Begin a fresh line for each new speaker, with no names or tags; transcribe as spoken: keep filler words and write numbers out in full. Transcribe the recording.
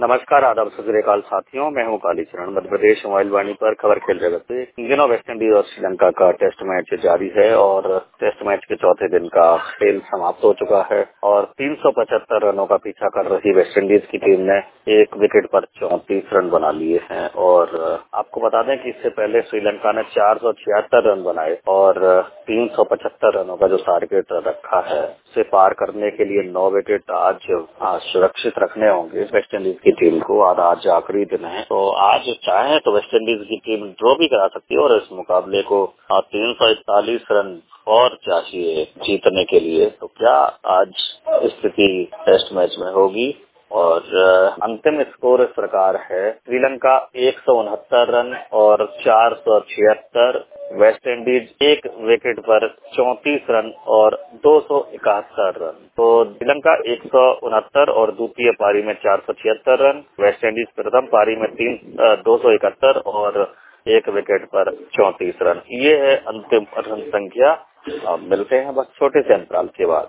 नमस्कार, आदाब, सत श्री अकाल साथियों। मैं हूं कालीचरण। मध्य प्रदेश मोबाइल वाणी पर खबर खेल जगत से। इन दिनों वेस्ट इंडीज और श्रीलंका का टेस्ट मैच जारी है और टेस्ट मैच के चौथे दिन का खेल समाप्त हो चुका है और तीन सौ पचहत्तर रनों का पीछा कर रही वेस्ट इंडीज की टीम ने एक विकेट पर चौंतीस रन बना लिए हैं। और आपको बता दें कि इससे पहले श्रीलंका ने चार सौ छिहत्तर रन बनाए और तीन सौ पचहत्तर रनों का जो टारगेट रखा है उसे पार करने के लिए नौ विकेट आज, आज सुरक्षित रखने होंगे वेस्ट इंडीज की टीम को। और आज आखिरी दिन है, तो आज चाहे तो वेस्ट इंडीज की टीम ड्रॉ भी करा सकती है और इस मुकाबले को तीन सौ इकतालीस रन और चाहिए जीतने के लिए। तो क्या आज स्थिति टेस्ट मैच में होगी? और अंतिम स्कोर इस प्रकार है, श्रीलंका एक सौ उनहत्तर रन और चार सौ छिहत्तर, वेस्ट इंडीज एक विकेट पर चौंतीस रन और दो सौ इकहत्तर रन। तो श्रीलंका एक सौ उनहत्तर और द्वितीय पारी में चार सौ छिहत्तर रन, वेस्ट इंडीज प्रथम पारी में तीन दो सौ इकहत्तर और एक विकेट पर चौंतीस रन। ये है अंतिम रन संख्या। अब मिलते हैं बस छोटे से अंतराल के बाद।